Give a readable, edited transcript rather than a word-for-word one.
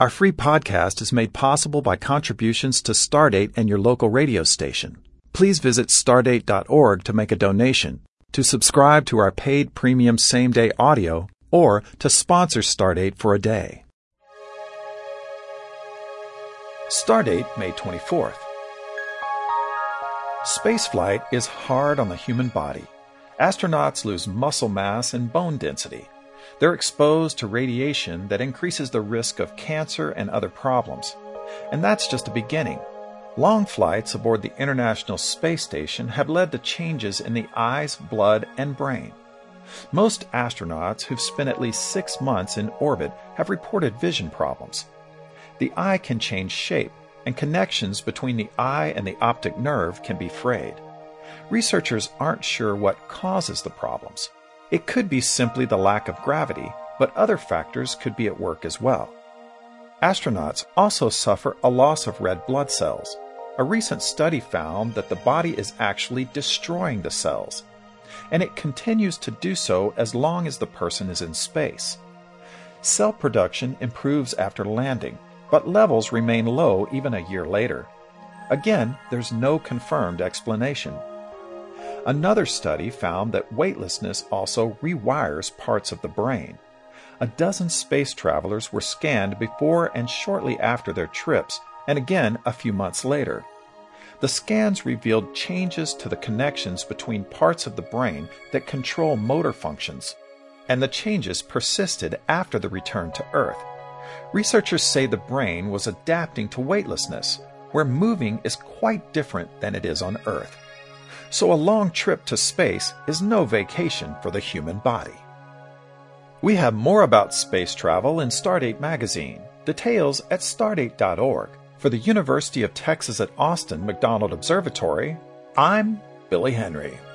Our free podcast is made possible by contributions to Stardate and your local radio station. Please visit stardate.org to make a donation, to subscribe to our paid premium same-day audio, or to sponsor Stardate for a day. Stardate, May 24th. Spaceflight is hard on the human body. Astronauts lose muscle mass and bone density. They're exposed to radiation that increases the risk of cancer and other problems. And that's just the beginning. Long flights aboard the International Space Station have led to changes in the eyes, blood, and brain. Most astronauts who've spent at least 6 months in orbit have reported vision problems. The eye can change shape, and connections between the eye and the optic nerve can be frayed. Researchers aren't sure what causes the problems. It could be simply the lack of gravity, but other factors could be at work as well. Astronauts also suffer a loss of red blood cells. A recent study found that the body is actually destroying the cells, and it continues to do so as long as the person is in space. Cell production improves after landing, but levels remain low even a year later. Again, there's no confirmed explanation. Another study found that weightlessness also rewires parts of the brain. 12 space travelers were scanned before and shortly after their trips, and again a few months later. The scans revealed changes to the connections between parts of the brain that control motor functions, and the changes persisted after the return to Earth. Researchers say the brain was adapting to weightlessness, where moving is quite different than it is on Earth. So a long trip to space is no vacation for the human body. We have more about space travel in Stardate magazine. Details at stardate.org. For the University of Texas at Austin McDonald Observatory, I'm Billy Henry.